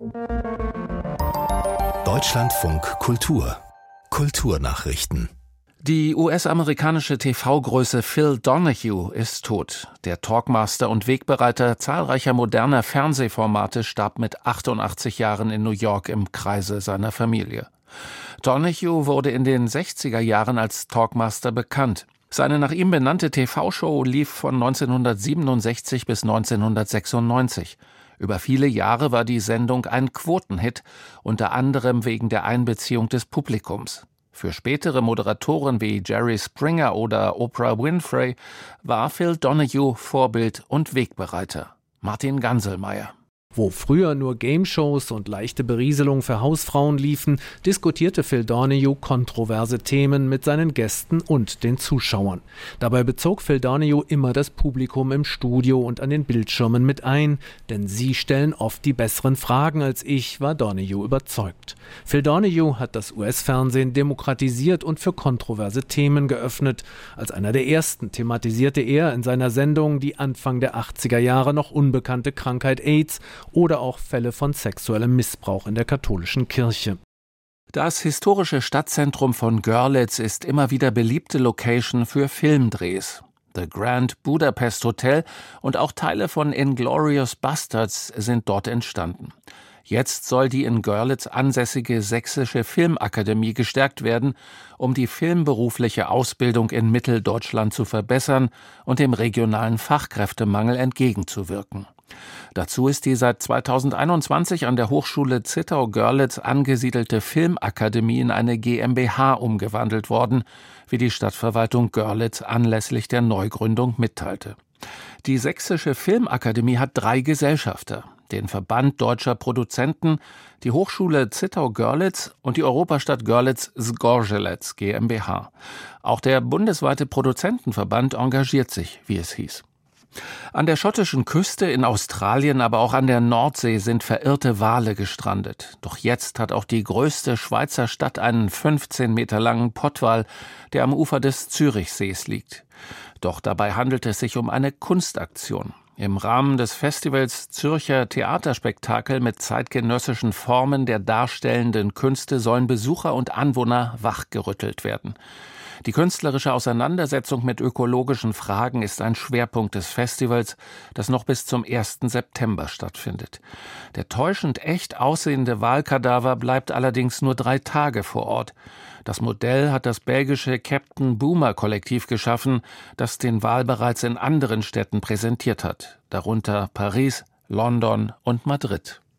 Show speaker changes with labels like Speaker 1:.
Speaker 1: Deutschlandfunk Kultur. Kulturnachrichten.
Speaker 2: Die US-amerikanische TV-Größe Phil Donahue ist tot. Der Talkmaster und Wegbereiter zahlreicher moderner Fernsehformate starb mit 88 Jahren in New York im Kreise seiner Familie. Donahue wurde in den 60er Jahren als Talkmaster bekannt. Seine nach ihm benannte TV-Show lief von 1967 bis 1996. Über viele Jahre war die Sendung ein Quotenhit, unter anderem wegen der Einbeziehung des Publikums. Für spätere Moderatoren wie Jerry Springer oder Oprah Winfrey war Phil Donahue Vorbild und Wegbereiter. Martin Ganselmeier.
Speaker 3: Wo früher nur Game-Shows und leichte Berieselung für Hausfrauen liefen, diskutierte Phil Donahue kontroverse Themen mit seinen Gästen und den Zuschauern. Dabei bezog Phil Donahue immer das Publikum im Studio und an den Bildschirmen mit ein, denn sie stellen oft die besseren Fragen als ich, war Donahue überzeugt. Phil Donahue hat das US-Fernsehen demokratisiert und für kontroverse Themen geöffnet. Als einer der ersten thematisierte er in seiner Sendung die Anfang der 80er Jahre noch unbekannte Krankheit AIDS oder auch Fälle von sexuellem Missbrauch in der katholischen Kirche.
Speaker 2: Das historische Stadtzentrum von Görlitz ist immer wieder beliebte Location für Filmdrehs. The Grand Budapest Hotel und auch Teile von Inglourious Basterds sind dort entstanden. Jetzt soll die in Görlitz ansässige Sächsische Filmakademie gestärkt werden, um die filmberufliche Ausbildung in Mitteldeutschland zu verbessern und dem regionalen Fachkräftemangel entgegenzuwirken. Dazu ist die seit 2021 an der Hochschule Zittau-Görlitz angesiedelte Filmakademie in eine GmbH umgewandelt worden, wie die Stadtverwaltung Görlitz anlässlich der Neugründung mitteilte. Die Sächsische Filmakademie hat 3 Gesellschafter: den Verband Deutscher Produzenten, die Hochschule Zittau-Görlitz und die Europastadt Görlitz-Zgorzelec GmbH. Auch der bundesweite Produzentenverband engagiert sich, wie es hieß. An der schottischen Küste, in Australien, aber auch an der Nordsee sind verirrte Wale gestrandet. Doch jetzt hat auch die größte Schweizer Stadt einen 15 Meter langen Pottwal, der am Ufer des Zürichsees liegt. Doch dabei handelt es sich um eine Kunstaktion. Im Rahmen des Festivals Zürcher Theaterspektakel mit zeitgenössischen Formen der darstellenden Künste sollen Besucher und Anwohner wachgerüttelt werden. Die künstlerische Auseinandersetzung mit ökologischen Fragen ist ein Schwerpunkt des Festivals, das noch bis zum 1. September stattfindet. Der täuschend echt aussehende Walkadaver bleibt allerdings nur 3 Tage vor Ort. Das Modell hat das belgische Captain Boomer Kollektiv geschaffen, das den Wal bereits in anderen Städten präsentiert hat, darunter Paris, London und Madrid.